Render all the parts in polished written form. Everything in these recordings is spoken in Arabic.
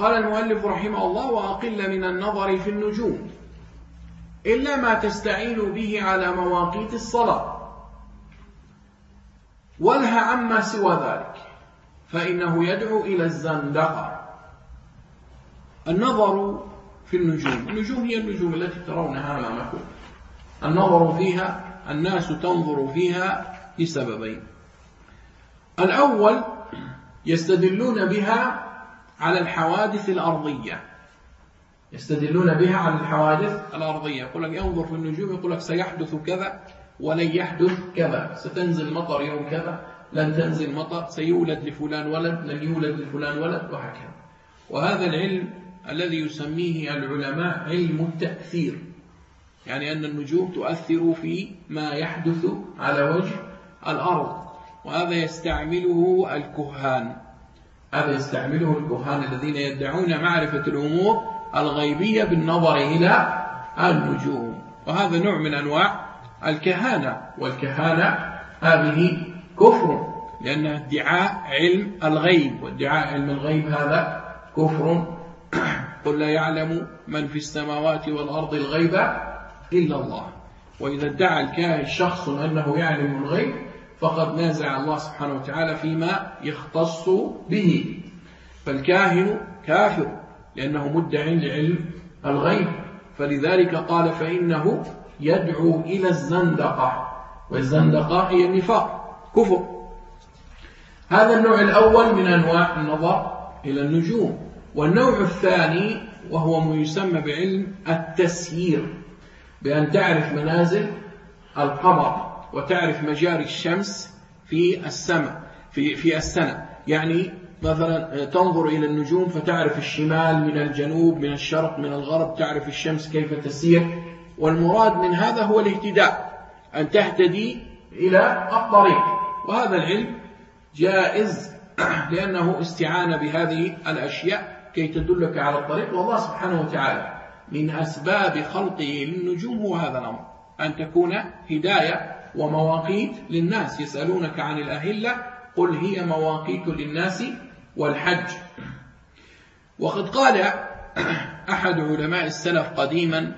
قال المؤلف رحمه الله: وأقل من النظر في النجوم إلا ما تستعين به على مواقيت الصلاة، والها عما سوى ذلك فإنه يدعو إلى الزندقة. النظر في النجوم، النجوم هي النجوم التي ترونها أمامكم، النظر فيها، الناس تنظر فيها لسببين: الأول يستدلون بها على الحوادث الأرضية، يستدلون بها على الحوادث الأرضية، يقول لك انظر في النجوم، يقول لك سيحدث كذا ولن يحدث كذا، ستنزل مطر يوم كذا، لن تنزل مطر، سيولد لفلان ولد، لن يولد لفلان ولد، وهكذا. وهذا العلم الذي يسميه العلماء علم التأثير، يعني أن النجوم تؤثر في ما يحدث على وجه الأرض، وهذا يستعمله الكهان، هذا يستعمله الكهان الذين يدعون معرفة الأمور الغيبية بالنظر إلى النجوم، وهذا نوع من أنواع الكهانة، والكهانة هذه كفر، لأن ادعاء علم الغيب، وادعاء علم الغيب هذا كفر. قل لا يعلم من في السماوات والأرض الغيب إلا الله. وإذا ادعى الكاهن شخص أنه يعلم الغيب فقد نازع الله سبحانه وتعالى فيما يختص به، فالكاهن كافر لأنه مدع لعلم الغيب، فلذلك قال فإنه يدعو إلى الزندقة، والزندقة هي النفاق، كفر. هذا النوع الأول من أنواع النظر إلى النجوم. والنوع الثاني وهو ما يسمى بعلم التسيير، بأن تعرف منازل القمر وتعرف مجاري الشمس في السماء في السنة، يعني مثلا تنظر إلى النجوم فتعرف الشمال من الجنوب، من الشرق من الغرب، تعرف الشمس كيف تسير. والمراد من هذا هو الاهتداء، أن تهتدي إلى الطريق، وهذا العلم جائز لأنه استعان بهذه الأشياء كي تدلك على الطريق. والله سبحانه وتعالى من أسباب خلقه للنجوم هو هذا الأمر، أن تكون هداية ومواقيت للناس. يسألونك عن الأهلة قل هي مواقيت للناس والحج. وقد قال أحد علماء السلف قديما: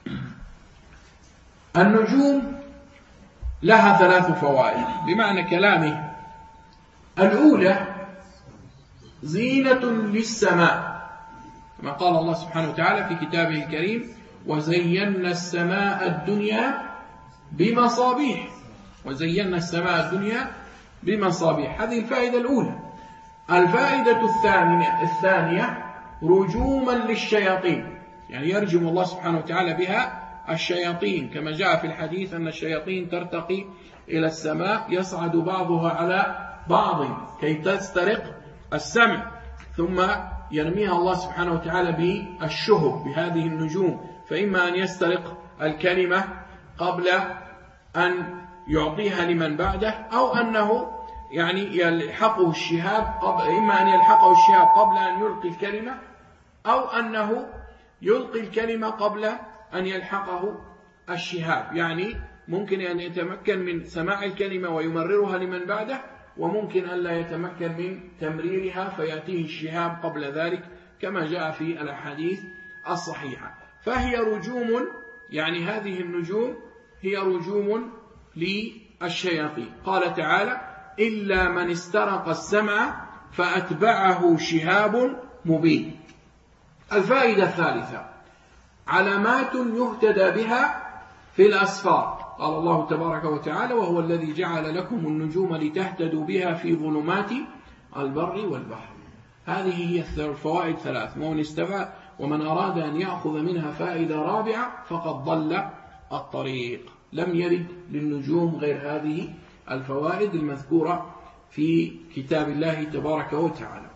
النجوم لها 3 فوائد، بمعنى كلامه: الأولى زينة للسماء، كما قال الله سبحانه وتعالى في كتابه الكريم: وزينا السماء الدنيا بمصابيح، وزينا السماء الدنيا بمصابيح. هذه الفائدة الأولى. الفائدة الثانية رجوما للشياطين، يعني يرجم الله سبحانه وتعالى بها الشياطين، كما جاء في الحديث أن الشياطين ترتقي إلى السماء يصعد بعضها على بعض كي تسترق السمع، ثم يرميها الله سبحانه وتعالى بالشهب بهذه النجوم، فإما أن يسترق الكلمة قبل أن يعطيها لمن بعده، أو أنه يعني يلحقه الشهاب إما أن يلحقه الشهاب قبل أن يلقي الكلمة، أو أنه يلقي الكلمة قبل أن يلحقه الشهاب، يعني ممكن أن يتمكن من سماع الكلمة ويمررها لمن بعده، وممكن أن لا يتمكن من تمريرها فيأتيه الشهاب قبل ذلك، كما جاء في الأحاديث الصحيحة. فهي رجوم، يعني هذه النجوم هي رجوم للشياطين. قال تعالى: إلا من استرق السمع فأتبعه شهاب مبين. الفائدة الثالثة علامات يهتدى بها في الأسفار. قال الله تبارك وتعالى: وهو الذي جعل لكم النجوم لتهتدوا بها في ظلمات البر والبحر. هذه هي الفوائد 3، ومن أراد أن يأخذ منها فائدة رابعة فقد ضل الطريق. لم يرد للنجوم غير هذه الفوائد المذكورة في كتاب الله تبارك وتعالى.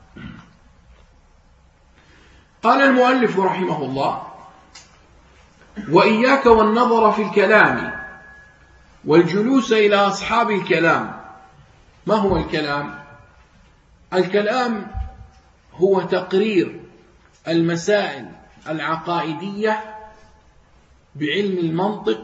قال المؤلف رحمه الله: وإياك والنظر في الكلام والجلوس إلى أصحاب الكلام. ما هو الكلام؟ الكلام هو تقرير المسائل العقائدية بعلم المنطق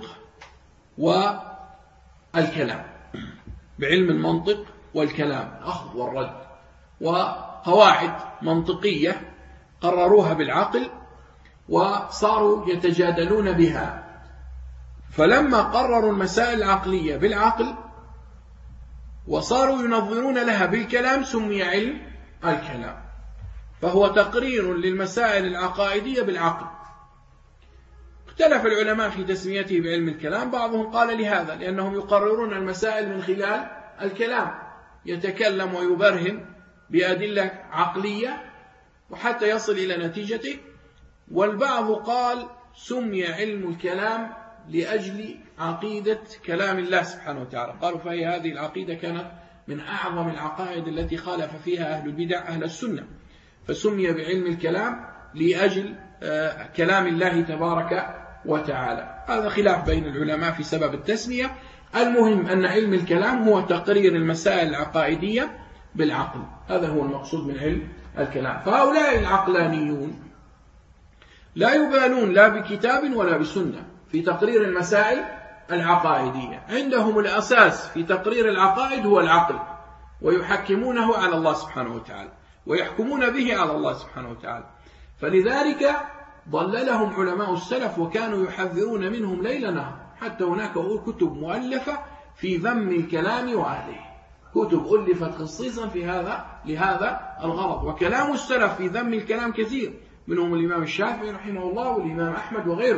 والكلام، بعلم المنطق والكلام، الأخذ والرد، وقواعد منطقية قرروها بالعقل وصاروا يتجادلون بها. فلما قرروا المسائل العقلية بالعقل وصاروا ينظرون لها بالكلام سمي علم الكلام، فهو تقرير للمسائل العقائدية بالعقل. اختلف العلماء في تسميته بعلم الكلام، بعضهم قال لهذا لأنهم يقررون المسائل من خلال الكلام، يتكلم ويبرهن بأدلة عقلية وحتى يصل إلى نتيجته. والبعض قال سمي علم الكلام لأجل عقيدة كلام الله سبحانه وتعالى، قالوا فهي هذه العقيدة كانت من أعظم العقائد التي خالف فيها أهل البدع أهل السنة، فسمي بعلم الكلام لأجل كلام الله تبارك وتعالى. هذا خلاف بين العلماء في سبب التسمية. المهم أن علم الكلام هو تقرير المسائل العقائدية بالعقل، هذا هو المقصود من علم الكلام. فهؤلاء العقلانيون لا يبالون لا بكتاب ولا بسنة في تقرير المسائل العقائدية، عندهم الأساس في تقرير العقائد هو العقل، ويحكمونه على الله سبحانه وتعالى ويحكمون به على الله سبحانه وتعالى. فلذلك ضللهم علماء السلف وكانوا يحذرون منهم ليل نهار، حتى هناك كتب مؤلفة في ذم الكلام وأهله، كتب ألفت خصيصا في لهذا الغرض. وكلام السلف في ذم الكلام كثير، منهم الإمام الشافعي رحمه الله والإمام أحمد وغيره.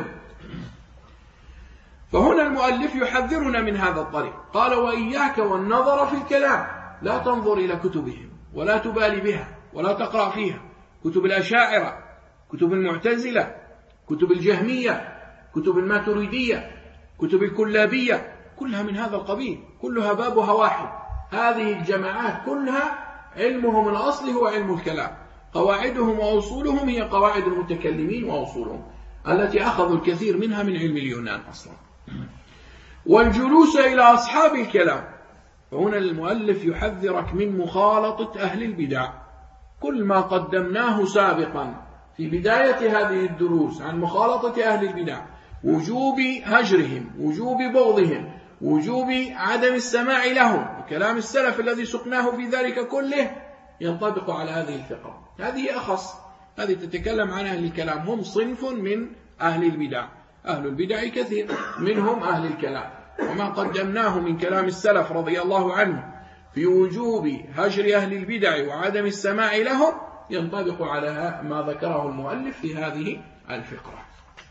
فهنا المؤلف يحذرنا من هذا الطريق، قال وإياك والنظر في الكلام، لا تنظر إلى كتبهم ولا تبالي بها ولا تقرأ فيها، كتب الأشاعرة، كتب المعتزلة، كتب الجهمية، كتب الماتريدية، كتب الكلابية، كلها من هذا القبيل، كلها بابها واحد. هذه الجماعات كلها علمهم الأصلي هو علم الكلام، قواعدهم وأصولهم هي قواعد المتكلمين وأصولهم التي أخذوا الكثير منها من علم اليونان أصلا. والجلوس إلى أصحاب الكلام، فهنا المؤلف يحذرك من مخالطة أهل البدع. كل ما قدمناه سابقا في بداية هذه الدروس عن مخالطة أهل البدع، وجوب هجرهم، وجوب بغضهم، وجوب عدم السماع لهم، وكلام السلف الذي سقناه في ذلك كله ينطبق على هذه الفقرة. هذه أخص، هذه تتكلم عن أهل الكلام، هم صنف من أهل البدع، أهل البدع كثير منهم أهل الكلام. وما قدمناه من كلام السلف رضي الله عنه في وجوب هجر أهل البدع وعدم السماع لهم ينطبق على ما ذكره المؤلف في هذه الفقرة.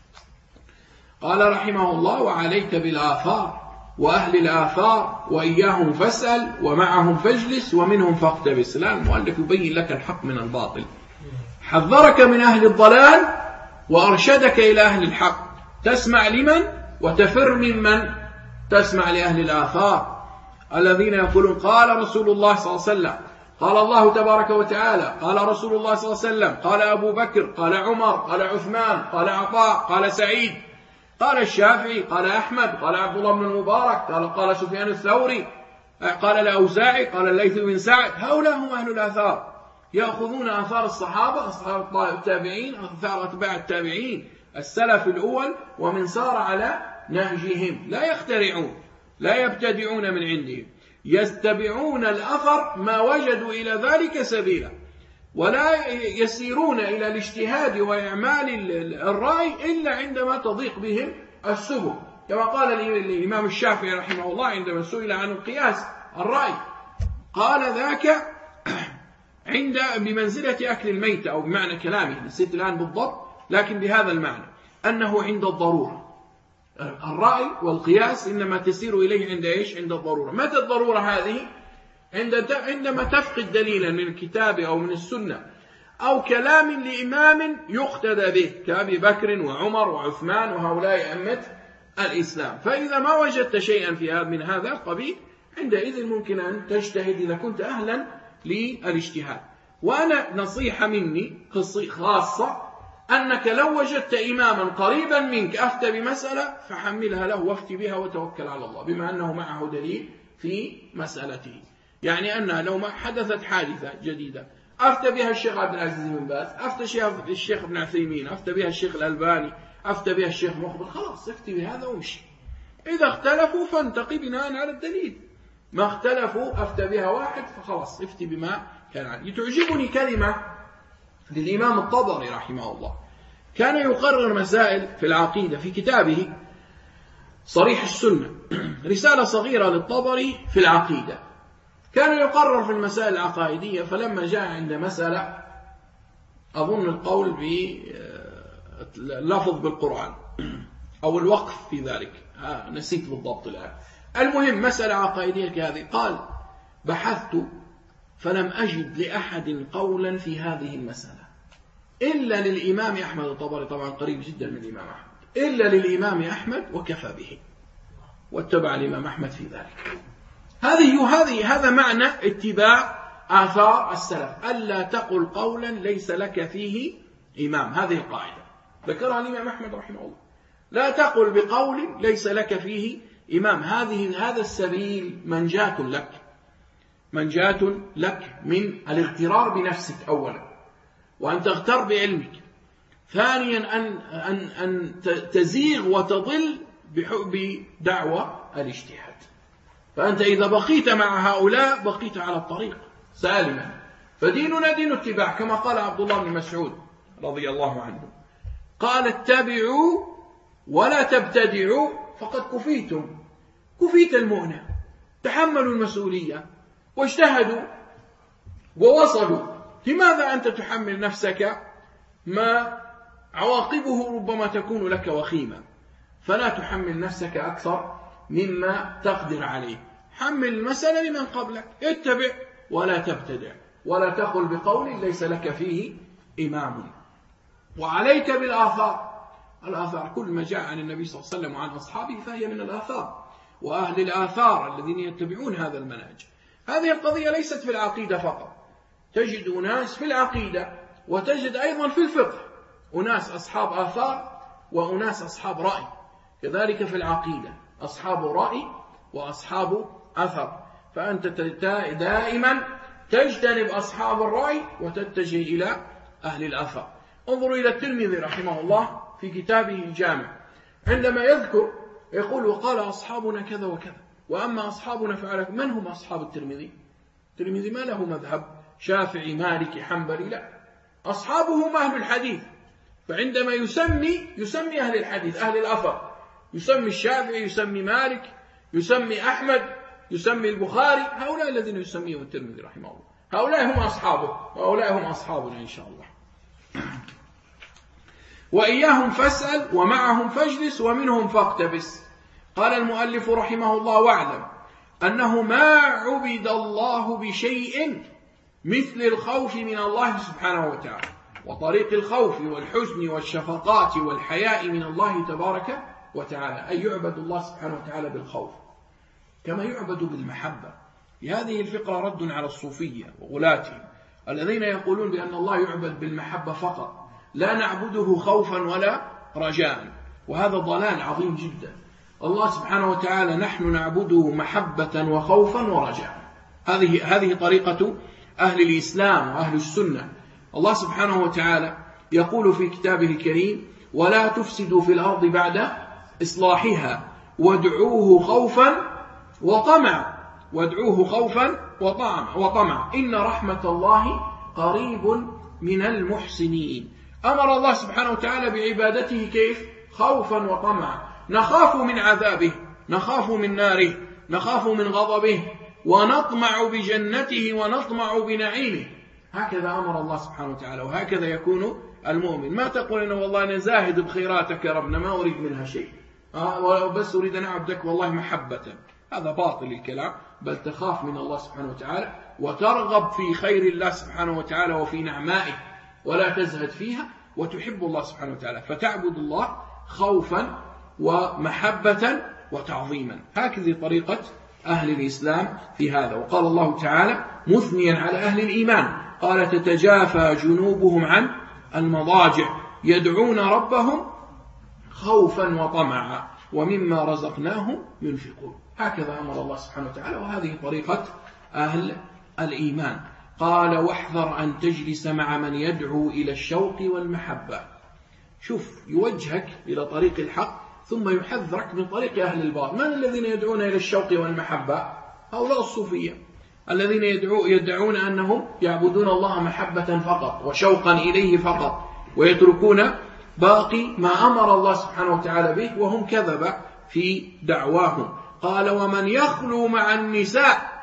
قال رحمه الله وعليك بالآثار وأهل الآثار وإياهم فاسأل ومعهم فاجلس ومنهم فاقتبس. لا، المؤلف يبين لك الحق من الباطل، حذرك من أهل الضلال وأرشدك إلى أهل الحق. تسمع لمن وتفر ممن؟ تسمع لأهل الآثار الذين يقولون قال رسول الله صلى الله عليه وسلم، قال الله تبارك وتعالى، قال رسول الله صلى الله عليه وسلم، قال أبو بكر، قال عمر، قال عثمان، قال عطاء، قال سعيد، قال الشافعي، قال أحمد، قال عبد الله بن المبارك، قال سفيان الثوري، قال الأوزاعي، قال الليث بن سعد. هؤلاء هم أهل الآثار، يأخذون آثار الصحابة، أصحاب التابعين، آثار أتباع التابعين، السلف الأول، ومن سار على نهجهم. لا يخترعون، لا يبتدعون من عندهم، يتبعون الأثر ما وجدوا إلى ذلك سبيلا، ولا يسيرون إلى الاجتهاد وإعمال الرأي إلا عندما تضيق بهم السبل، كما قال الإمام الشافعي رحمه الله عندما سئل عن القياس الرأي، قال ذاك بمنزلة أكل الميتة، أو بمعنى كلامه نسيت الآن بالضبط، لكن بهذا المعنى أنه عند الضرورة. الرأي والقياس إنما تسير إليه عند إيش؟ عند الضرورة. متى الضرورة هذه؟ عندما تفقد دليلا من الكتاب أو من السنة أو كلام لإمام يقتدى به كأبي بكر وعمر وعثمان وهؤلاء أئمة الإسلام. فإذا ما وجدت شيئا من هذا القبيل عندئذ ممكن أن تجتهد إذا كنت أهلا للاجتهاد. وأنا نصيحة مني خاصة أنك لو وجدت إماما قريبا منك أفتى بمسألة فحملها له وافتي بها وتوكل على الله، بما أنه معه دليل في مسألته. يعني أنها لو ما حدثت حادثة جديدة أفتى بها الشيخ عبد العزيز بن باز، أفتى الشيخ ابن عثيمين، أفتى بها الشيخ الألباني، أفتى بها الشيخ مقبل، خلاص افتي بهذا وامشي. إذا اختلفوا فانتقي بناء على الدليل، ما اختلفوا أفتى بها واحد فخلاص افتي بما كان عليه. تعجبني كلمة للإمام الطبري رحمه الله، كان يقرر مسائل في العقيدة في كتابه صريح السنة، رسالة صغيرة للطبري في العقيدة. كان يقرر في المسائل العقائدية، فلما جاء عند مسألة أظن القول باللفظ بالقرآن أو الوقف في ذلك، نسيت بالضبط الآن، المهم مسألة عقائدية كهذه، قال: بحثت فلم أجد لأحد قولا في هذه المسألة إلا للإمام أحمد. الطبري طبعا قريب جدا من الإمام أحمد، إلا للإمام أحمد وكفى به، واتبع الإمام أحمد في ذلك. هذا معنى اتباع آثار السلف، ألا تقل قولا ليس لك فيه إمام. هذه القاعدة ذكرها الإمام أحمد رحمه الله، لا تقل بقول ليس لك فيه إمام. هذا السبيل منجاة لك من الاغترار بنفسك أولا، وأن تغتر بعلمك، ثانيا أن تزيغ وتضل بدعوى الاجتهاد. فأنت إذا بقيت مع هؤلاء بقيت على الطريق سالما. فديننا دين اتباع، كما قال عبد الله بن مسعود رضي الله عنه، قال: اتبعوا ولا تبتدعوا فقد كفيتم. كفيت المؤنة، تحملوا المسؤولية واجتهدوا ووصلوا. لماذا أنت تحمل نفسك ما عواقبه ربما تكون لك وخيمة؟ فلا تحمل نفسك أكثر مما تقدر عليه. حمل المسألة لمن قبلك، اتبع ولا تبتدع، ولا تقل بقول ليس لك فيه إمام. وعليك بالآثار. الآثار كل ما جاء عن النبي صلى الله عليه وسلم وعن أصحابه فهي من الآثار، وأهل الآثار الذين يتبعون هذا المنهج. هذه القضية ليست في العقيدة فقط، تجد أناس في العقيدة وتجد أيضا في الفقه أناس أصحاب آثار وأناس أصحاب رأي، كذلك في العقيدة أصحاب رأي وأصحاب أثر. فأنت دائما تجتنب أصحاب الرأي وتتجه إلى أهل الأثر. انظروا إلى الترمذي رحمه الله في كتابه الجامع، عندما يذكر يقول: وقال أصحابنا كذا وكذا، وأما أصحابنا فعلا. من هم أصحاب الترمذي؟ الترمذي ما له مذهب شافعي مالكي حنبلي، لا، أصحابه أهل الحديث. فعندما يسمي أهل الحديث أهل الأثر، يسمي الشافعي، يسمي مالك، يسمي أحمد، يسمي البخاري، هؤلاء الذين يسميهم الترمذي رحمه الله، هؤلاء هم أصحابه، وهؤلاء هم أصحابنا إن شاء الله. وإياهم فاسأل ومعهم فاجلس ومنهم فاقتبس. قال المؤلف رحمه الله: واعلم أنه ما عبد الله بشيء مثل الخوف من الله سبحانه وتعالى، وطريق الخوف والحزن والشفقات والحياء من الله تبارك وتعالى، أي يعبد الله سبحانه وتعالى بالخوف كما يعبد بالمحبة. هذه الفقرة رد على الصوفية وغلاتهم الذين يقولون بأن الله يعبد بالمحبة فقط، لا نعبده خوفا ولا رجاء، وهذا ضلال عظيم جدا. الله سبحانه وتعالى نحن نعبده محبة وخوفا ورجاء. هذه طريقة أهل الإسلام وأهل السنة. الله سبحانه وتعالى يقول في كتابه الكريم: ولا تفسدوا في الأرض بعد إصلاحها وادعوه خوفا وطمعا إن رحمة الله قريب من المحسنين. أمر الله سبحانه وتعالى بعبادته كيف؟ خوفا وطمعا، نخاف من عذابه، نخاف من ناره، نخاف من غضبه، ونطمع بجنته ونطمع بنعيمه. هكذا أمر الله سبحانه وتعالى، وهكذا يكون المؤمن. ما تقول إنه والله أنا زاهد بخيراتك يا ربنا ما أريد منها شيء، بس أريد أن أعبدك والله محبة. هذا باطل الكلام، بل تخاف من الله سبحانه وتعالى وترغب في خير الله سبحانه وتعالى وفي نعمائه ولا تزهد فيها، وتحب الله سبحانه وتعالى، فتعبد الله خوفا ومحبة وتعظيما. هكذا طريقة أهل الإسلام في هذا. وقال الله تعالى مثنيا على أهل الإيمان: قال: تتجافى جنوبهم عن المضاجع يدعون ربهم خوفا وطمعا ومما رزقناهم ينفقون. هكذا أمر الله سبحانه وتعالى، وهذه طريقة أهل الإيمان. قال: واحذر أن تجلس مع من يدعو إلى الشوق والمحبة. شوف، يوجهك إلى طريق الحق ثم يحذرك من طريق أهل الباطل. من الذين يدعون إلى الشوق والمحبة؟ هؤلاء الصوفية الذين يدعون أنهم يعبدون الله محبة فقط وشوقا إليه فقط، ويتركون باقي ما أمر الله سبحانه وتعالى به، وهم كذب في دعواهم. قال ومن يخلو مع النساء،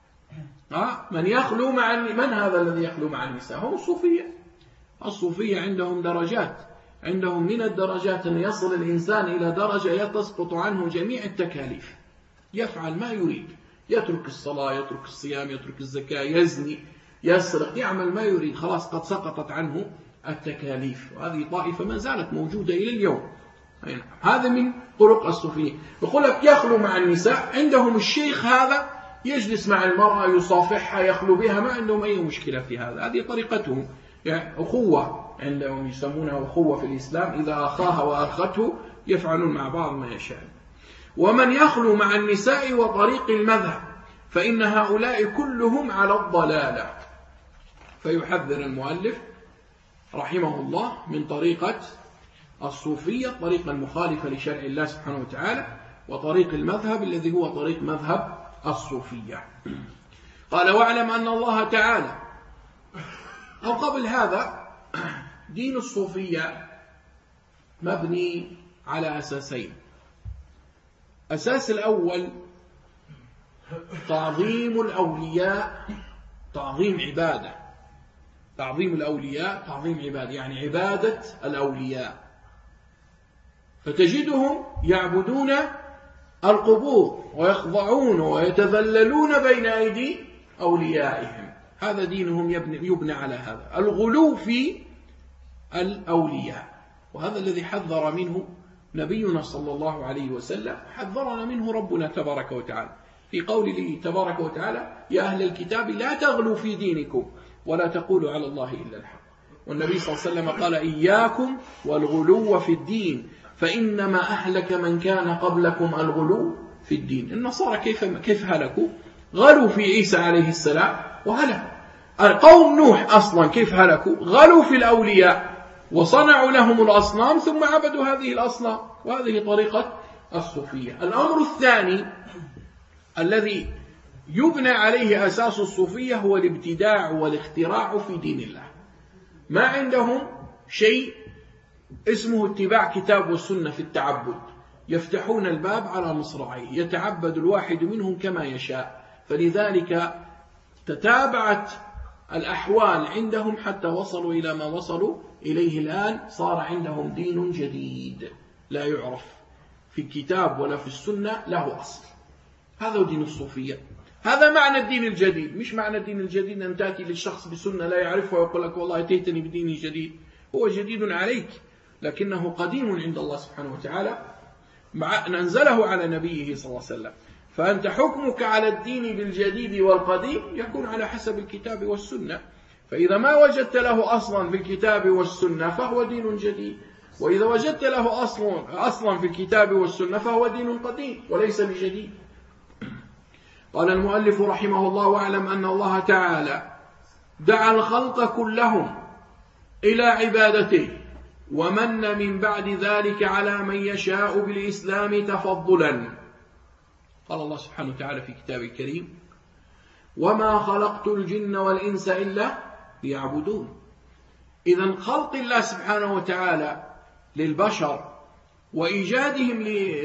من هذا الذي يخلو مع النساء؟ هم الصوفية. الصوفية عندهم درجات، عندهم من الدرجات أن يصل الإنسان إلى درجة تسقط عنه جميع التكاليف، يفعل ما يريد، يترك الصلاة، يترك الصيام، يترك الزكاة، يزني، يسرق، يعمل ما يريد، خلاص قد سقطت عنه التكاليف. وهذه طائفة ما زالت موجودة إلى اليوم. هذا من طرق الصوفية. يقول لك يخلو مع النساء، عندهم الشيخ هذا يجلس مع المرأة يصافحها يخلو بها، ما عندهم أي مشكلة في هذا، هذه طريقتهم، يعني أخوة عندهم يسمونها أخوة في الإسلام، إذا أخاها وأخته يفعلون مع بعض ما يشاء. ومن يخلو مع النساء وطريق المذهب فإن هؤلاء كلهم على الضلالة. فيحذر المؤلف رحمه الله من طريقة الصوفية، الطريقة المخالفة لشرع الله سبحانه وتعالى، وطريق المذهب الذي هو طريق مذهب الصوفية. قال واعلم أن الله تعالى، أو قبل هذا، دين الصوفية مبني على أساسين. أساس الأول تعظيم الأولياء، تعظيم عبادة، تعظيم الأولياء تعظيم عبادة، يعني عبادة الأولياء. فتجدهم يعبدون القبور ويخضعون ويتذللون بين أيدي أوليائهم، هذا دينهم يبنى على هذا الغلو في الأولياء. وهذا الذي حذر منه نبينا صلى الله عليه وسلم، حذرنا منه ربنا تبارك وتعالى في قوله تبارك وتعالى يا أهل الكتاب لا تغلوا في دينكم ولا تقولوا على الله إلا الحق. والنبي صلى الله عليه وسلم قال إياكم والغلو في الدين فإنما أهلك من كان قبلكم الغلو في الدين. النصارى كيف هلكوا؟ غلوا في عيسى عليه السلام وهلكوا. قوم نوح أصلا كيف هلكوا؟ غلوا في الأولياء وصنعوا لهم الأصنام ثم عبدوا هذه الأصنام. وهذه طريقة الصوفية. الأمر الثاني الذي يبنى عليه أساس الصوفية هو الابتداع والاختراع في دين الله. ما عندهم شيء اسمه اتباع كتاب والسنة في التعبد، يفتحون الباب على مصراعيه، يتعبد الواحد منهم كما يشاء. فلذلك تتابعت الأحوال عندهم حتى وصلوا إلى ما وصلوا إليه الآن. صار عندهم دين جديد لا يعرف في الكتاب ولا في السنة له أصل. هذا دين الصوفية. هذا معنى الدين الجديد. مش معنى الدين الجديد أن تأتي للشخص بسنة لا يعرفها ويقول لك والله أتيتني بدين جديد. هو جديد عليك لكنه قديم عند الله سبحانه وتعالى مع أن أنزله على نبيه صلى الله عليه وسلم. فأنت حكمك على الدين بالجديد والقديم يكون على حسب الكتاب والسنة. فإذا ما وجدت له أصلا في الكتاب والسنة فهو دين جديد، وإذا وجدت له أصلا في الكتاب والسنة فهو دين قديم وليس بجديد. قال المؤلف رحمه الله واعلم أن الله تعالى دعا الخلق كلهم إلى عبادته ومن من بعد ذلك على من يشاء بالإسلام تفضلا. قال الله سبحانه وتعالى في كتابه الكريم وما خلقت الجن والإنس إلا ليعبدون. إذن خلق الله سبحانه وتعالى للبشر وإيجادهم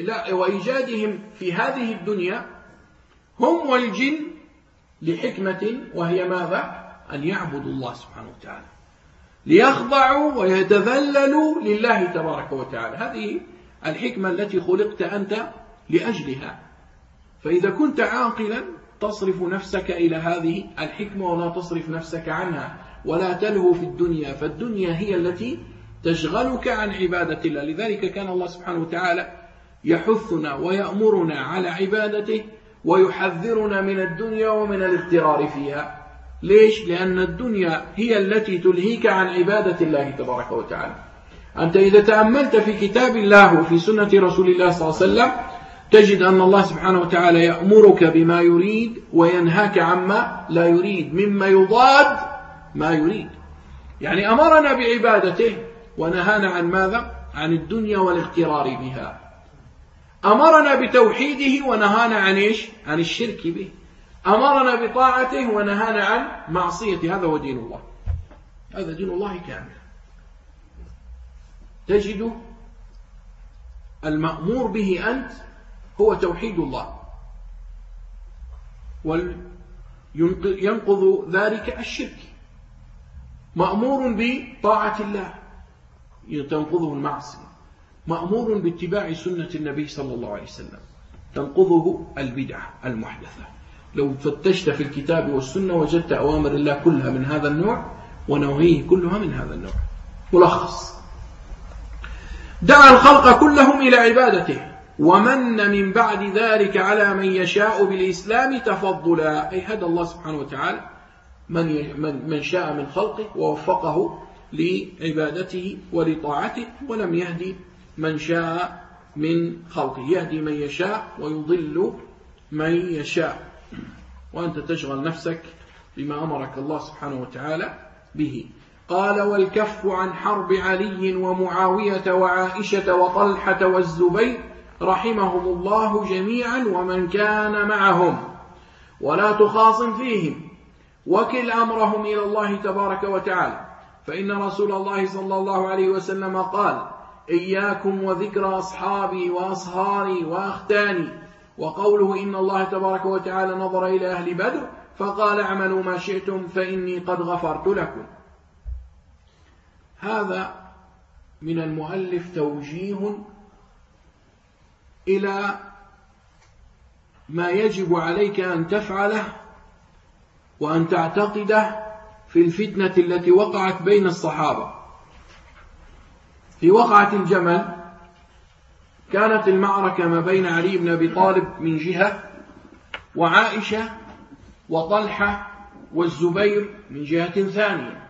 في هذه الدنيا هم والجن لحكمة، وهي ماذا؟ أن يعبدوا الله سبحانه وتعالى، ليخضعوا ويتذللوا لله تبارك وتعالى. هذه الحكمة التي خلقت أنت لأجلها. فإذا كنت عاقلا تصرف نفسك إلى هذه الحكمة ولا تصرف نفسك عنها، ولا تلهو في الدنيا، فالدنيا هي التي تشغلك عن عبادة الله. لذلك كان الله سبحانه وتعالى يحثنا ويأمرنا على عبادته ويحذرنا من الدنيا ومن الاغترار فيها. ليش؟ لأن الدنيا هي التي تلهيك عن عبادة الله تبارك وتعالى. أنت إذا تأملت في كتاب الله وفي سنة رسول الله صلى الله عليه وسلم تجد أن الله سبحانه وتعالى يأمرك بما يريد وينهاك عما لا يريد، مما يضاد ما يريد. يعني أمرنا بعبادته ونهانا عن ماذا؟ عن الدنيا والاغترار بها. أمرنا بتوحيده ونهانا عن إيش؟ عن الشرك به. أمرنا بطاعته ونهانا عن معصيته. هذا هو دين الله، هذا دين الله كامل. تجد المأمور به أنت هو توحيد الله، وينقض ذلك الشرك. مأمور بطاعة الله تنقضه المعصية، مأمور باتباع سنة النبي صلى الله عليه وسلم تنقضه البدعة المحدثة. لو فتشت في الكتاب والسنة وجدت أوامر الله كلها من هذا النوع ونواهيه كلها من هذا النوع. ملخص: دعا الخلق كلهم إلى عبادته، ومن من بعد ذلك على من يشاء بالإسلام تفضلا، أي هدى الله سبحانه وتعالى من شاء من خلقه ووفقه لعبادته ولطاعته، ولم يهدي من شاء من خلقه. يهدي من يشاء ويضل من يشاء، وأنت تشغل نفسك بما أمرك الله سبحانه وتعالى به. قال: والكف عن حرب علي ومعاوية وعائشة وطلحة والزبير رحمهم الله جميعا ومن كان معهم، ولا تخاصم فيهم، وكل أمرهم إلى الله تبارك وتعالى، فإن رسول الله صلى الله عليه وسلم قال: إياكم وذكر أصحابي وأصهاري وأختاني. وقوله: إن الله تبارك وتعالى نظر إلى أهل بدر فقال: اعملوا ما شئتم فإني قد غفرت لكم. هذا من المؤلف توجيه إلى ما يجب عليك أن تفعله وأن تعتقده في الفتنة التي وقعت بين الصحابة. في وقعة الجمل كانت المعركة ما بين علي بن أبي طالب من جهة، وعائشة وطلحة والزبير من جهة ثانية،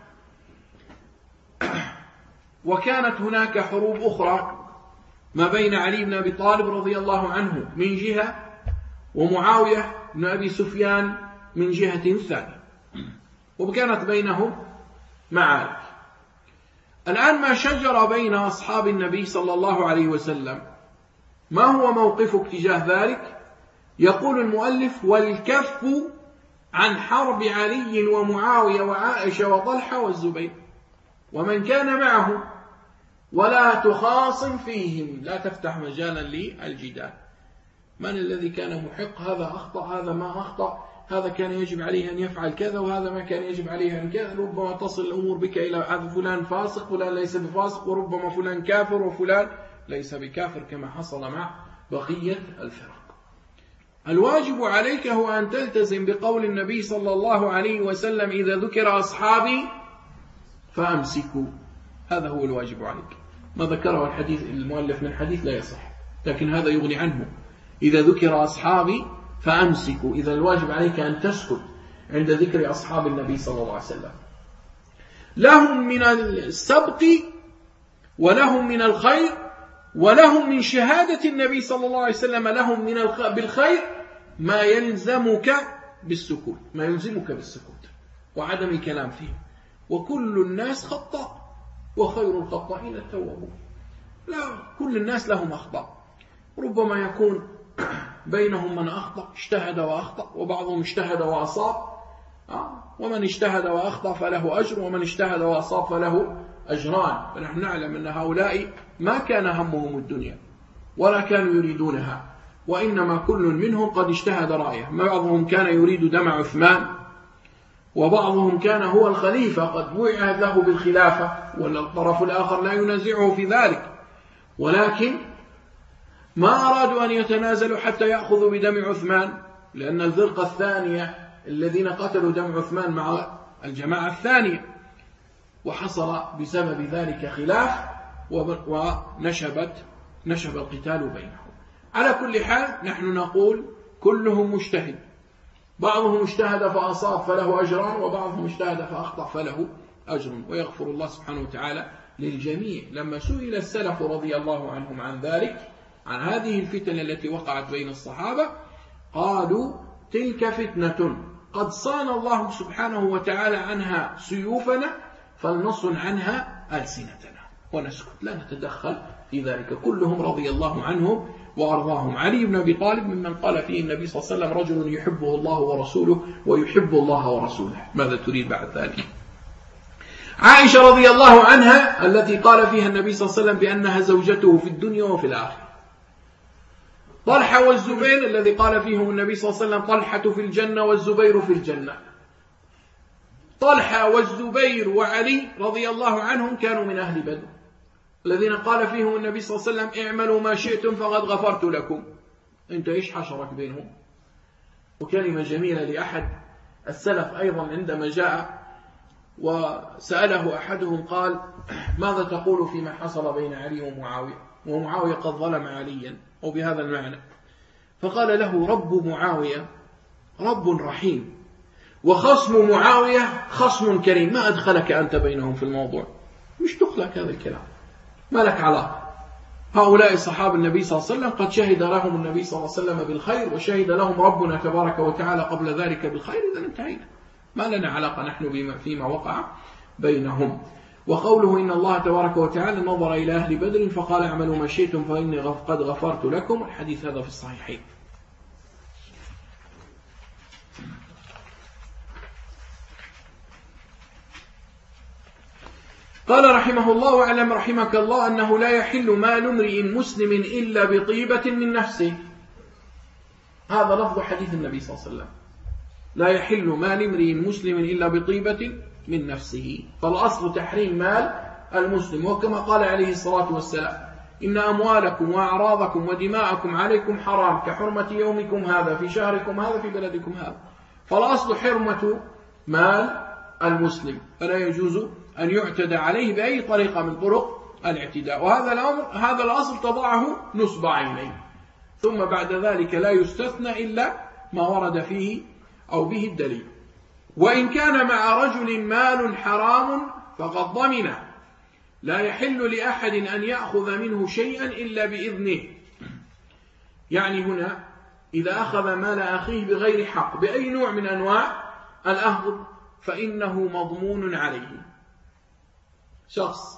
وكانت هناك حروب أخرى ما بين علي بن أبي طالب رضي الله عنه من جهة، ومعاوية بن أبي سفيان من جهة ثانية، وكانت بينهم معارك. الآن ما شجر بين أصحاب النبي صلى الله عليه وسلم، ما هو موقفك تجاه ذلك؟ يقول المؤلف: والكف عن حرب علي ومعاوية وعائشة وطلحة والزبير ومن كان معهم، ولا تخاصم فيهم، لا تفتح مجالا للجدال. من الذي كان محق؟ هذا أخطأ، هذا ما أخطأ، هذا كان يجب عليه أن يفعل كذا، وهذا ما كان يجب عليه أن كذا. ربما تصل الأمور بك إلى هذا فلان فاسق، فلان ليس بفاسق، وربما فلان كافر وفلان ليس بكافر، كما حصل مع بقية الفرق. الواجب عليك هو أن تلتزم بقول النبي صلى الله عليه وسلم: إذا ذكر أصحابي فأمسكوا. هذا هو الواجب عليك. ما ذكره الحديث المؤلف من حديث لا يصح، لكن هذا يغني عنه. إذا ذكر أصحابي فأمسكوا، إذا الواجب عليك أن تسكت عند ذكر أصحاب النبي صلى الله عليه وسلم. لهم من السبق ولهم من الخير ولهم من شهادة النبي صلى الله عليه وسلم لهم بالخير ما يلزمك بالسكوت، ما يلزمك بالسكوت وعدم الكلام فيه. وكل الناس خطاء وخير الخطائين التوابون. لا، كل الناس لهم أخطاء، ربما يكون بينهم من أخطأ اجتهد وأخطأ، وبعضهم اجتهد وأصاب، ومن اجتهد وأخطأ فله أجر، ومن اجتهد وأصاب فله أجران. فنحن نعلم أن هؤلاء ما كان همهم الدنيا ولا كانوا يريدونها، وإنما كل منهم قد اجتهد رأيه. بعضهم كان يريد دم عثمان، وبعضهم كان هو الخليفة قد وعد له بالخلافة، والطرف الآخر لا ينازعه في ذلك، ولكن ما أرادوا أن يتنازلوا حتى يأخذوا بدم عثمان، لأن الفرقة الثانية الذين قتلوا دم عثمان مع الجماعة الثانية، وحصل بسبب ذلك خلاف ونشب القتال بينهم. على كل حال نحن نقول كلهم مجتهد، بعضهم اجتهد فأصاب فله أجران، وبعضهم اجتهد فأخطأ فله أجر، ويغفر الله سبحانه وتعالى للجميع. لما سئل السلف رضي الله عنهم عن ذلك، عن هذه الفتن التي وقعت بين الصحابة، قالوا: تلك فتنة قد صان الله سبحانه وتعالى عنها سيوفنا فلنصن عنها ألسنتنا. ونسكت لا نتدخل في ذلك. كلهم رضي الله عنهم وأرضاهم. علي بن أبي طالب ممن قال فيه النبي صلى الله عليه وسلم رجل يحبه الله ورسوله ويحب الله ورسوله. ماذا تريد بعد ذلك؟ عائشة رضي الله عنها التي قال فيها النبي صلى الله عليه وسلم بأنها زوجته في الدنيا وفي الآخرة. طلحة والزبير الذي قال فيهم النبي صلى الله عليه وسلم طلحة في الجنة والزبير في الجنة. طلحة والزبير وعلي رضي الله عنهم كانوا من أهل بدر الذين قال فيهم النبي صلى الله عليه وسلم اعملوا ما شئتم فقد غفرت لكم. انت ايش حشرك بينهم؟ وكلمة جميلة لأحد السلف أيضا عندما جاء وسأله أحدهم قال ماذا تقول فيما حصل بين علي ومعاوية ومعاوية قد ظلم عليا أو بهذا المعنى؟ فقال له رب معاوية رب رحيم وخصم معاوية خصم كريم، ما أدخلك أنت بينهم في الموضوع؟ مش دخلك هذا الكلام، ما لك علاقة. هؤلاء صحابة النبي صلى الله عليه وسلم قد شهد لهم النبي صلى الله عليه وسلم بالخير وشهد لهم ربنا تبارك وتعالى قبل ذلك بالخير، إذا انتهينا، ما لنا علاقة نحن فيما وقع بينهم. وقوله إن الله تبارك وتعالى نظر إلى أهل بدر فقال اعملوا ما شئتم فإني قد غفرت لكم، الحديث هذا في الصحيحين. قال رحمه الله واعلم رحمك الله أنه لا يحل مال امرئ مسلم إلا بطيبة من نفسه. هذا لفظ حديث النبي صلى الله عليه وسلم، لا يحل مال امرئ مسلم إلا بطيبة من نفسه. فالأصل تحريم مال المسلم، وكما قال عليه الصلاة والسلام إن أموالكم وأعراضكم ودماءكم عليكم حرام كحرمة يومكم هذا في شهركم هذا في بلدكم هذا. فالأصل حرمة مال المسلم، فلا يجوز أن يعتدى عليه بأي طريقة من طرق الاعتداء. وهذا الأمر هذا الأصل تضعه نصب عينيه، ثم بعد ذلك لا يستثنى إلا ما ورد فيه أو به الدليل. وإن كان مع رجل مال حرام فقد ضمنه، لا يحل لأحد أن يأخذ منه شيئا إلا بإذنه. يعني هنا إذا أخذ مال أخيه بغير حق بأي نوع من أنواع الأخذ فإنه مضمون عليه. شخص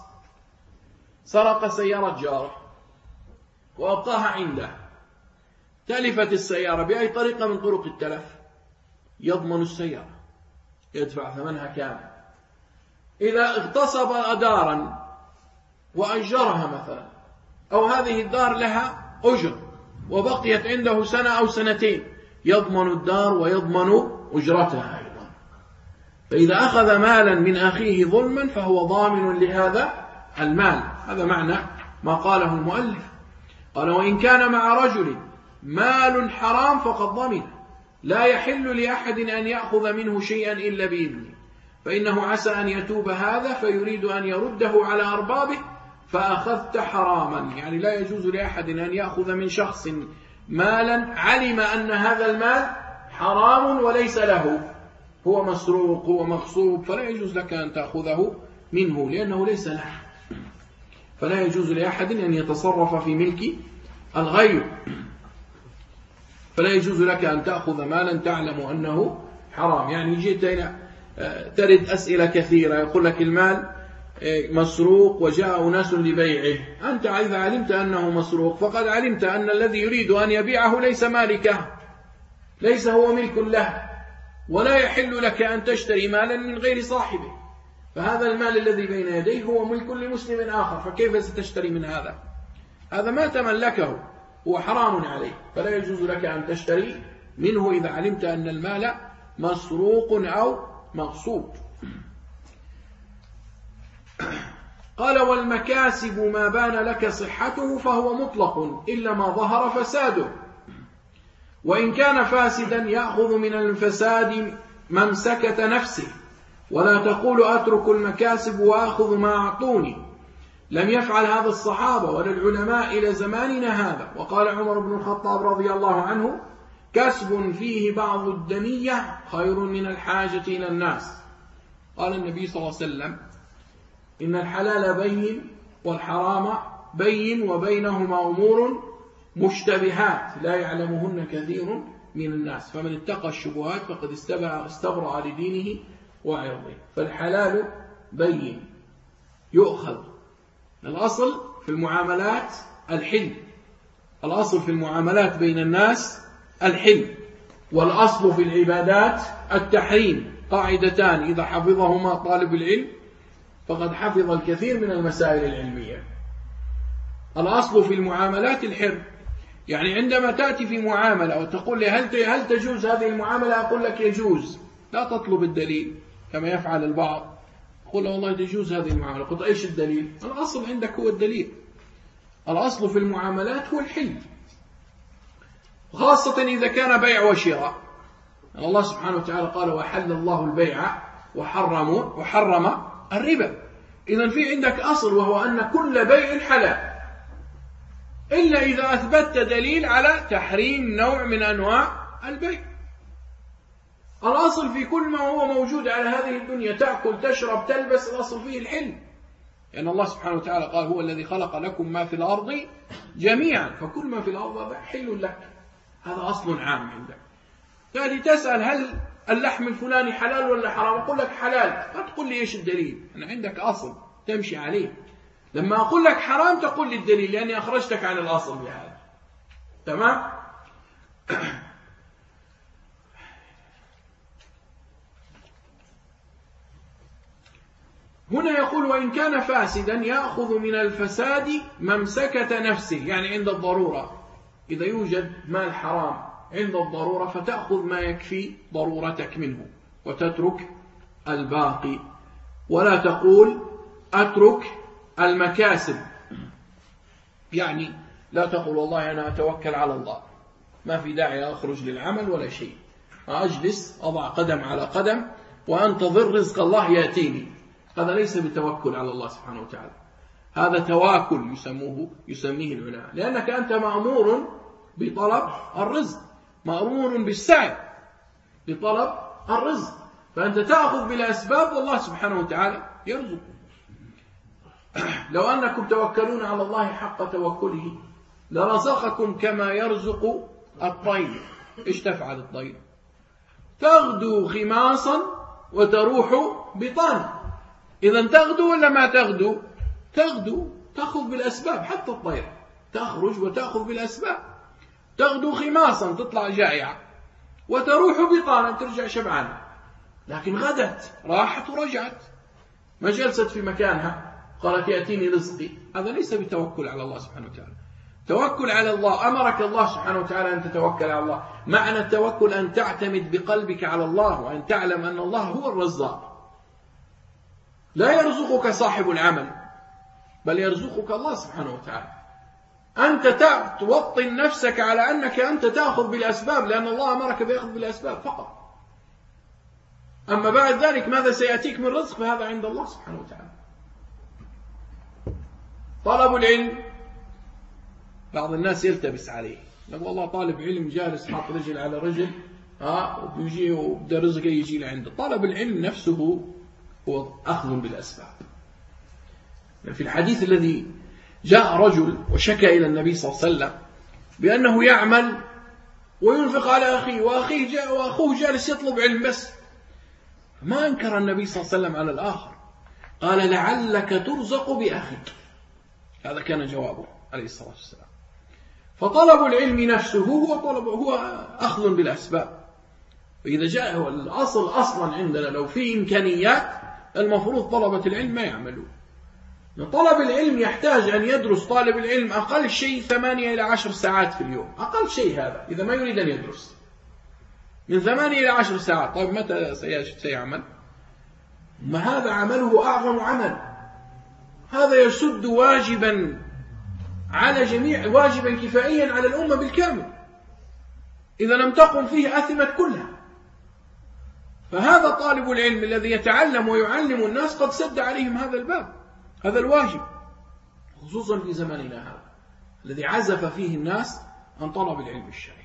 سرق سيارة جاره وأبقاها عنده، تلفت السيارة بأي طريقة من طرق التلف، يضمن السيارة، يدفع ثمنها كامل. إذا اغتصب دارا وأجرها مثلا، أو هذه الدار لها أجر وبقيت عنده سنة أو سنتين، يضمن الدار ويضمن أجرتها أيضا. فإذا أخذ مالا من أخيه ظلما فهو ضامن لهذا المال. هذا معنى ما قاله المؤلف. قال وإن كان مع رجل مال حرام فقد ضمنه، لا يحل لأحد أن يأخذ منه شيئا إلا بإذنه، فإنه عسى أن يتوب هذا فيريد أن يرده على أربابه فأخذت حراما. يعني لا يجوز لأحد أن يأخذ من شخص مالا علم أن هذا المال حرام وليس له، هو مسروق هو مغصوب، فلا يجوز لك أن تأخذه منه لأنه ليس له. فلا يجوز لأحد أن يتصرف في ملك الغير، فلا يجوز لك أن تأخذ مالا تعلم أنه حرام. يعني جئت هنا ترد أسئلة كثيرة، يقول لك المال مسروق وجاء أناس لبيعه، أنت إذا علمت أنه مسروق فقد علمت أن الذي يريد أن يبيعه ليس مالكه، ليس هو ملك له، ولا يحل لك أن تشتري مالا من غير صاحبه. فهذا المال الذي بين يديه هو ملك لمسلم آخر، فكيف ستشتري من هذا؟ هذا ما تملكه، هو حرام عليه، فلا يجوز لك أن تشتري منه إذا علمت أن المال مسروق أو مغصوب. قال والمكاسب ما بان لك صحته فهو مطلق إلا ما ظهر فساده، وإن كان فاسدا يأخذ من الفساد ممسكة نفسه، ولا تقول أترك المكاسب وأخذ ما أعطوني. لم يفعل هذا الصحابة ولا العلماء إلى زماننا هذا. وقال عمر بن الخطاب رضي الله عنه كسب فيه بعض الدنية خير من الحاجة إلى الناس. قال النبي صلى الله عليه وسلم إن الحلال بين والحرام بين وبينهما أمور مشتبهات لا يعلمهن كثير من الناس، فمن اتقى الشبهات فقد استبرأ لدينه وعرضه. فالحلال بين يؤخذ الأصل في المعاملات الحل، الأصل في المعاملات بين الناس الحل، والأصل في العبادات التحريم. قاعدتان إذا حفظهما طالب العلم فقد حفظ الكثير من المسائل العلمية. الأصل في المعاملات الحر، يعني عندما تأتي في معاملة وتقول لي هل تجوز هذه المعاملة، أقول لك يجوز، لا تطلب الدليل كما يفعل البعض، قل والله تجوز هذه المعاملة، قلت إيش الدليل؟ الأصل عندك هو الدليل. الأصل في المعاملات هو الحل، خاصة إذا كان بيع وشراء. الله سبحانه وتعالى قال وحل الله البيع وحرم الربا. إذن في عندك أصل وهو أن كل بيع حلال، إلا إذا أثبتت دليل على تحريم نوع من أنواع البيع. الأصل في كل ما هو موجود على هذه الدنيا، تأكل تشرب تلبس، الأصل فيه الحل، لأن الله سبحانه وتعالى قال هو الذي خلق لكم ما في الأرض جميعا، فكل ما في الأرض حل لك، هذا أصل عام عندك. يعني تسأل هل اللحم الفلاني حلال ولا حرام، أقول لك حلال، لا تقول لي إيش الدليل، أنا عندك أصل تمشي عليه. لما أقول لك حرام تقول لي الدليل، لأني أخرجتك عن الأصل بهذا. تمام؟ هنا يقول وإن كان فاسدا يأخذ من الفساد ممسكة نفسه، يعني عند الضرورة، إذا يوجد مال حرام عند الضرورة فتأخذ ما يكفي ضرورتك منه وتترك الباقي، ولا تقول أترك المكاسب، يعني لا تقول والله أنا أتوكل على الله، ما في داعي أخرج للعمل ولا شيء، أجلس أضع قدم على قدم وأنتظر رزق الله يأتيني. هذا ليس بتوكل على الله سبحانه وتعالى، هذا تواكل يسميه العلماء، لأنك أنت مأمور بطلب الرزق، مأمور بالسعي بطلب الرزق، فأنت تأخذ بالأسباب والله سبحانه وتعالى يرزق. لو أنكم توكلون على الله حق توكله لرزقكم كما يرزق الطير. إيش تفعل الطير؟ تغدو خماصا وتروح بطانا. إذن تغدو ولا ما تغدو؟ تغدو، تأخذ بالأسباب، حتى الطير تخرج وتأخذ بالأسباب، تغدو خماصا تطلع جائعة، وتروح بطانا ترجع شبعانة، لكن غدت راحت ورجعت، ما جلست في مكانها قالت يأتيني رزقي. هذا ليس بتوكل على الله سبحانه وتعالى. توكل على الله، أمرك الله سبحانه وتعالى أن تتوكل على الله. معنى التوكل أن تعتمد بقلبك على الله، وأن تعلم أن الله هو الرزاق، لا يرزقك صاحب العمل بل يرزقك الله سبحانه وتعالى. أنت توطن نفسك على أنك أنت تأخذ بالأسباب، لأن الله أمرك بأخذ بالأسباب فقط. أما بعد ذلك ماذا سيأتيك من رزق فهذا عند الله سبحانه وتعالى. طلب العلم، بعض الناس يلتبس عليه، يقول والله طالب علم جالس حاط رجل على رجل وبيجي وبدأ رزقه يجي لعنده. طلب العلم نفسه هو أخذ بالأسباب. في الحديث الذي جاء رجل وشكى إلى النبي صلى الله عليه وسلم بأنه يعمل وينفق على أخيه، وأخوه جالس يطلب علم بس، ما أنكر النبي صلى الله عليه وسلم على الآخر، قال لعلك ترزق بأخيك. هذا كان جوابه عليه الصلاة والسلام. فطلب العلم نفسه هو أخذ بالأسباب. فإذا جاء الأصل أصلا عندنا لو في إمكانيات المفروض طلبة العلم ما يعملوا. طلب العلم يحتاج أن يدرس طالب العلم أقل شيء 8 إلى 10 ساعات في اليوم، أقل شيء هذا إذا ما يريد أن يدرس، من 8 إلى 10 ساعات. طيب متى سيعمل؟ ما هذا عمله أعظم عمل، هذا يسد واجبا على جميع، واجبا كفائيا على الأمة بالكامل، إذا لم تقم فيه أثمت كلها. فهذا طالب العلم الذي يتعلم ويعلم الناس قد سد عليهم هذا الباب، هذا الواجب، خصوصا في زماننا هذا الذي عزف فيه الناس عن طلب العلم الشرعي.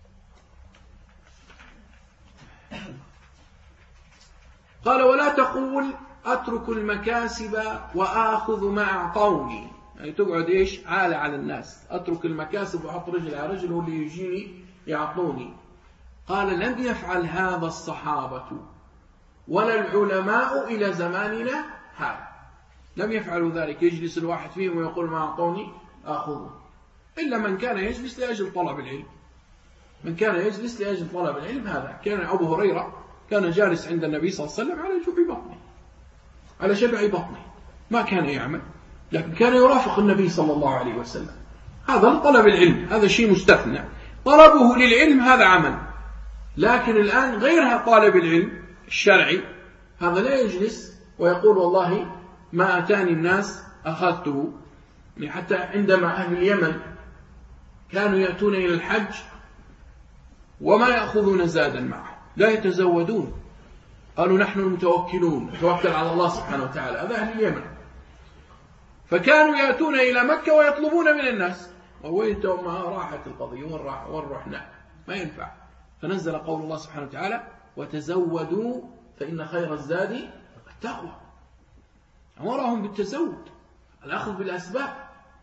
قال ولا تقول أترك المكاسب وآخذ ما أعطوني، يعني تقعد إيش عالة على الناس، أترك المكاسب وأحط رجل على رجل واللي يجيني يعطوني. قال لم يفعل هذا الصحابة ولا العلماء إلى زماننا هذا. لم يفعلوا ذلك، يجلس الواحد فيهم ويقول ما أعطوني آخذه، إلا من كان يجلس لأجل طلب العلم. من كان يجلس لأجل طلب العلم هذا. كان أبو هريرة كان جالس عند النبي صلى الله عليه وسلم على جوع بطنه، على شبع بطنه، ما كان يعمل، لكن كان يرافق النبي صلى الله عليه وسلم. هذا طلب العلم، هذا شيء مستثنى. طلبه للعلم هذا عمل. لكن الآن غيرها طالب العلم الشرعي، هذا لا يجلس ويقول والله ما أتاني الناس أخذته. حتى عندما أهل اليمن كانوا يأتون إلى الحج وما يأخذون زادا معه، لا يتزودون، قالوا نحن المتوكلون نتوكل على الله سبحانه وتعالى. هذا أهل اليمن. فكانوا يأتون إلى مكة ويطلبون من الناس، ووينتم ما راحت القضية والرحنا ما ينفع. فنزل قول الله سبحانه وتعالى وتزودوا فإن خير الزاد التقوى. أمرهم بالتزود، الأخذ بالأسباب.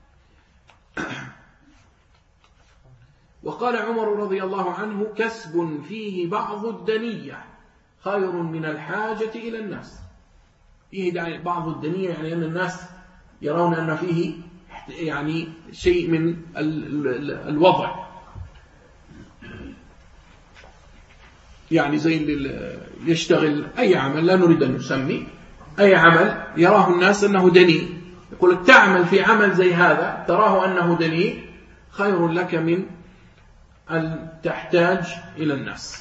وقال عمر رضي الله عنه كسب فيه بعض الدنية خير من الحاجة إلى الناس. فيه بعض الدنية يعني أن الناس يرون أن فيه يعني شيء من الوضع، يعني زي اللي يشتغل أي عمل، لا نريد أن نسمي أي عمل يراه الناس أنه دني، يقول لك تعمل في عمل زي هذا تراه أنه دني خير لك من أن تحتاج إلى الناس.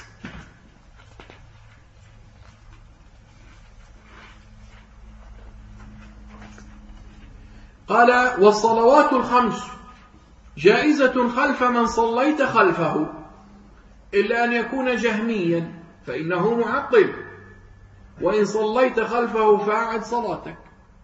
قال والصلوات الخمس جائزة خلف من صليت خلفه إلا أن يكون جهميا فإنه معطل، وإن صليت خلفه فأعد صلاتك.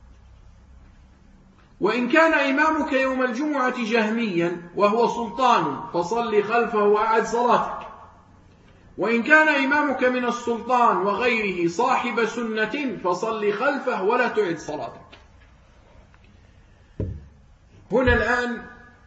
وإن كان إمامك يوم الجمعة جهميا وهو سلطان فصل خلفه وأعد صلاتك. وإن كان إمامك من السلطان وغيره صاحب سنة فصل خلفه ولا تعد صلاتك. هنا الآن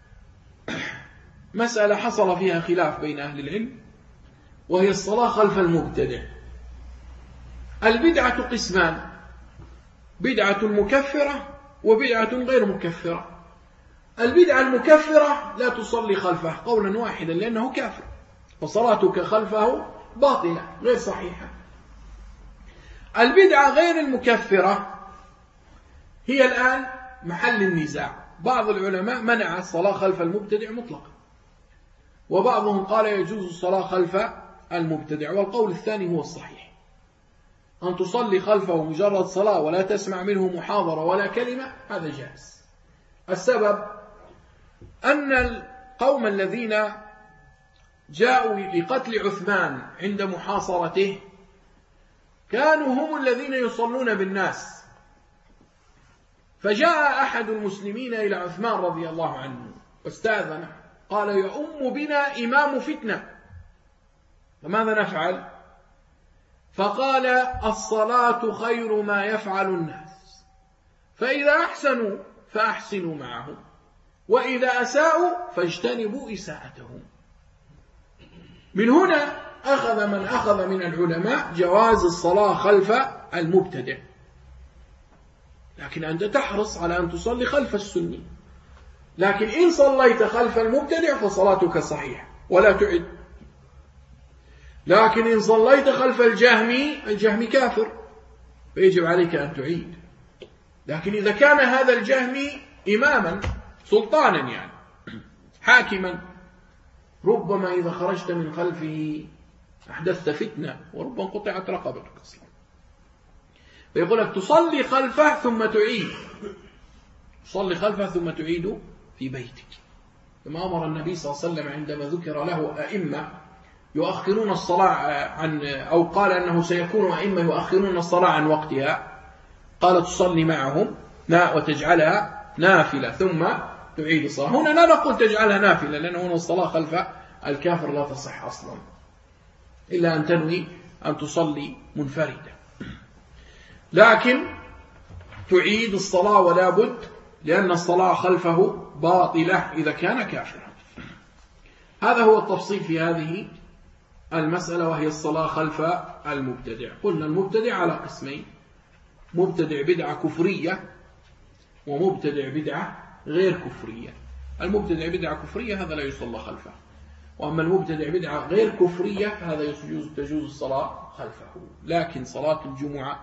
مسألة حصل فيها خلاف بين أهل العلم، وهي الصلاة خلف المبتدع. البدعة قسمان: بدعة مكفرة وبدعة غير مكفرة. البدعة المكفرة لا تصلي خلفه قولا واحدا لأنه كافر، وصلاتك خلفه باطلة غير صحيحة. البدعة غير المكفرة هي الآن محل النزاع. بعض العلماء منع الصلاة خلف المبتدع مطلقا، وبعضهم قال يجوز الصلاة خلف المبتدع، والقول الثاني هو الصحيح، أن تصلي خلفه مجرد صلاة ولا تسمع منه محاضرة ولا كلمة، هذا جائز. السبب أن القوم الذين جاءوا لقتل عثمان عند محاصرته كانوا هم الذين يصلون بالناس، فجاء أحد المسلمين إلى عثمان رضي الله عنه واستأذنه، قال يؤم بنا إمام فتنة، فماذا نفعل؟ فقال الصلاة خير ما يفعل الناس، فإذا أحسنوا فأحسنوا معهم، وإذا أساءوا فاجتنبوا إساءتهم. من هنا أخذ من أخذ من العلماء جواز الصلاة خلف المبتدع، لكن أنت تحرص على أن تصلي خلف السني. لكن إن صليت خلف المبتدع فصلاتك صحيحة ولا تعد. لكن إن صليت خلف الجهمي كافر، فيجب عليك أن تعيد. لكن إذا كان هذا الجهمي إماما سلطانا يعني حاكما، ربما إذا خرجت من خلفه أحدثت فتنة وربما قطعت رقبتك أصلا. فيقول لك تصلي خلفه ثم تعيد، تصلي خلفه ثم تعيد في بيتك، كما أمر النبي صلى الله عليه وسلم عندما ذكر له أئمة يؤخرون الصلاة عن، أو قال أنه سيكون أئمة يؤخرون الصلاة عن وقتها، قال تصلي معهم وتجعلها نافلة ثم تعيد الصلاة. هنا لا نقول تجعلها نافلة، لأن هنا الصلاة خلف الكافر لا تصح أصلا إلا أن تنوي أن تصلي منفردة، لكن تعيد الصلاة ولا بد، لأن الصلاة خلفه باطلة إذا كان كافرا. هذا هو التفصيل في هذه المسألة، وهي الصلاة خلف المبتدع. قلنا المبتدع على قسمين: مبتدع بدعة كفرية ومبتدع بدعة غير كفرية. المبتدع بدعة كفرية هذا لا يصلى خلفه، وأما المبتدع بدعة غير كفرية هذا تجوز الصلاة خلفه. لكن صلاة الجمعة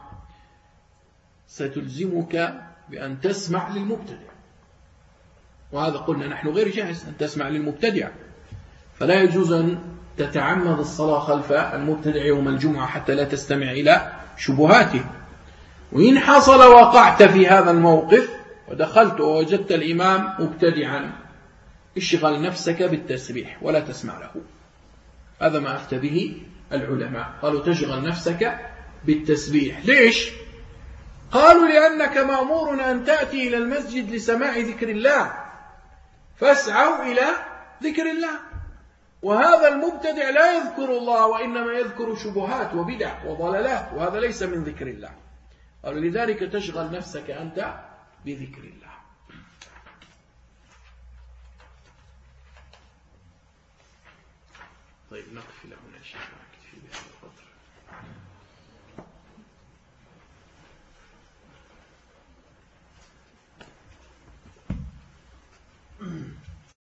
ستلزمك بأن تسمع للمبتدع، وهذا قلنا نحن غير جاهز أن تسمع للمبتدع، فلا يجوز أن تتعمد الصلاة خلف المبتدع يوم الجمعة حتى لا تستمع إلى شبهاته. وإن حصل وقعت في هذا الموقف ودخلت ووجدت الإمام مبتدعا، اشغل نفسك بالتسبيح ولا تسمع له. هذا ما أفتى به العلماء، قالوا تشغل نفسك بالتسبيح. ليش؟ قالوا لأنك مأمور أن تأتي إلى المسجد لسماع ذكر الله، فاسعوا إلى ذكر الله، وهذا المبتدع لا يذكر الله وإنما يذكر شبهات وبدع وضلالات، وهذا ليس من ذكر الله. قالوا لذلك تشغل نفسك أنت بذكر الله. طيب نقف لهنا إن شاء الله، نكتفي بهذا القدر.